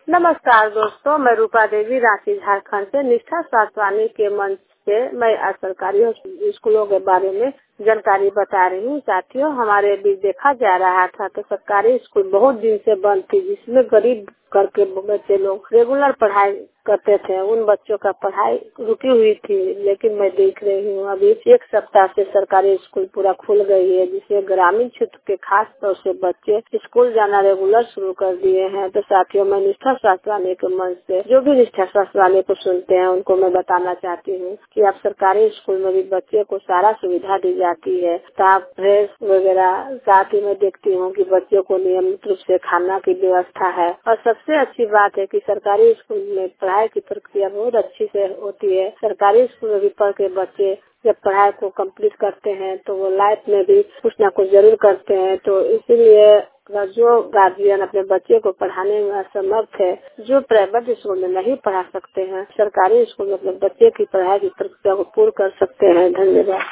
नमस्कार दोस्तों, मैं रूपा देवी रांची झारखंड से निष्ठा स्वास्थ्यवाणी के मंच से मैं आज सरकारी स्कूलों के बारे में जानकारी बता रही हूँ। साथियों, हमारे बीच देखा जा रहा था कि सरकारी स्कूल बहुत दिन से बंद थी, जिसमें गरीब घर के बच्चे लोग रेगुलर पढ़ाई करते थे। उन बच्चों का पढ़ाई रुकी हुई थी, लेकिन मैं देख रही हूँ अभी एक सप्ताह से सरकारी स्कूल पूरा खुल गई है, जिससे ग्रामीण क्षेत्र के खास तौर से बच्चे स्कूल जाना रेगुलर शुरू कर दिए हैं। तो साथियों, मैं निष्ठा स्वास्थ्यवाणी के मंच से जो भी निष्ठा स्वास्थ्यवाणी को सुनते हैं उनको मैं बताना चाहती हूँ कि अब सरकारी स्कूल में भी बच्चे को सारा सुविधा दी जाती है, स्टाफ, ड्रेस वगैरह। साथ ही मैं देखती हूँ कि बच्चों को नियमित रूप से खाना की व्यवस्था है। और सबसे अच्छी बात है कि सरकारी स्कूल में पढ़ाई की प्रक्रिया बहुत अच्छी से होती है। सरकारी स्कूल में भी पढ़ के बच्चे जब पढ़ाई को कंप्लीट करते हैं तो वो लाइफ में भी कुछ ना कुछ जरूर करते हैं। तो इसीलिए जो गार्जियन अपने बच्चे को पढ़ाने में असमर्थ है, जो प्राइवेट स्कूल में नहीं पढ़ा सकते हैं, सरकारी स्कूल में अपने बच्चे की पढ़ाई की प्रक्रिया को पूर्ण कर सकते हैं। धन्यवाद।